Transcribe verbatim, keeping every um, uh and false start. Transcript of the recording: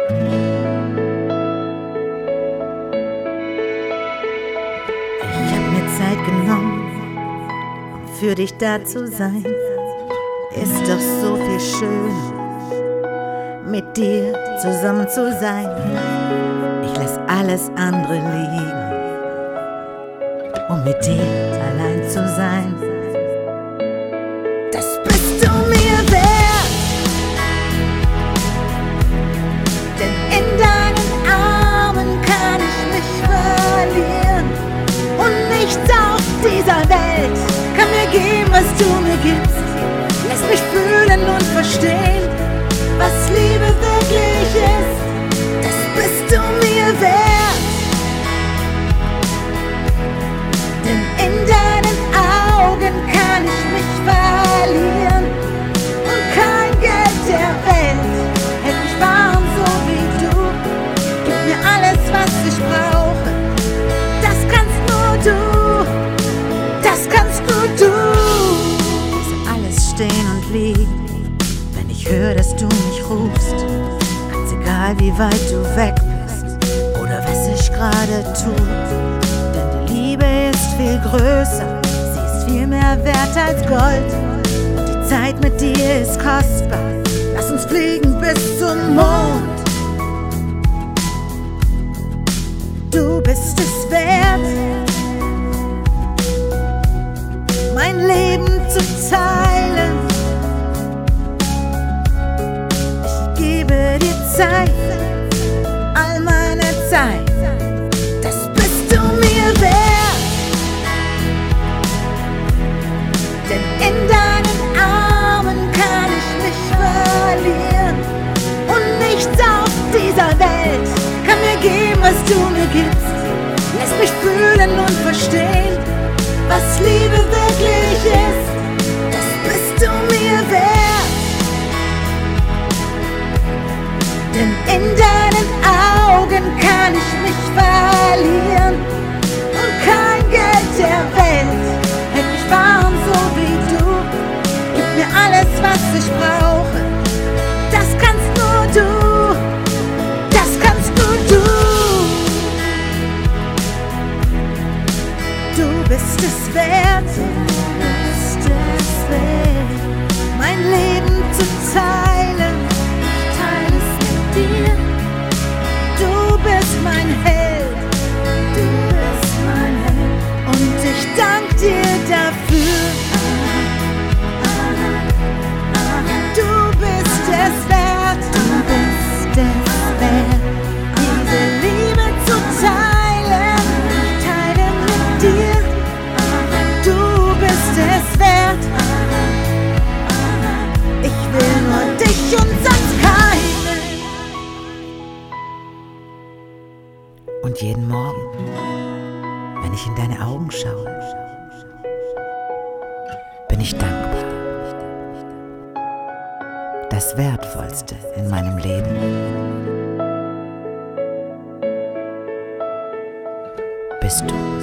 Ich hab mir Zeit genommen, um für dich da zu sein. Ist doch so viel schöner, mit dir zusammen zu sein. Ich lass alles andere liegen, um mit dir allein zu sein. Das bist du mir wert, denn in deinen Armen kann ich mich verlieren. Und nichts auf dieser Welt kann mir geben, was du mir gibst. Lass mich fühlen und verstehen, was Liebe wirklich ist. Das bist du mir wert, denn in deinen Augen kann ich mich verlieren. Und kein Geld der Welt hält mich warm so wie du. Gib mir alles, was ich brauche. Das kannst nur du, das kannst nur du. Lass alles stehen und liegen, wenn ich höre, dass du mich rufst. Ganz egal, wie weit du weg bist oder was ich gerade tue. Denn die Liebe ist viel größer, sie ist viel mehr wert als Gold. Und die Zeit mit dir ist kostbar, lass uns fliegen bis zum Mond. Du bist es wert, mein Leben zu teilen. Ich gebe dir Zeit, all meine Zeit. Das bist du mir wert, denn in deinen Armen kann ich mich verlieren. Und nichts auf dieser Welt kann mir geben, was du mir gibst. Lass mich fühlen und verstehen, was Liebe wirklich ist. Das bist du mir wert, denn in deinen Augen kann ich mich verlieren. Und kein Geld der Welt hält mich warm so wie du. Gib mir alles, was ich brauche. Das kannst nur du, das kannst nur du. Du bist es wert, du bist es wert, mein Leben zu teilen. Ich teile es mit dir. Du bist mein Held, du bist mein Held. Und ich dank dir dafür. Du bist es wert, du bist es wert, diese Liebe zu teilen. Ich teile mit dir. Du bist es wert. Ich will nur dich und sonst keinen. Und jeden Morgen, wenn ich in deine Augen schaue, bin ich dankbar. Das Wertvollste in meinem Leben bist du.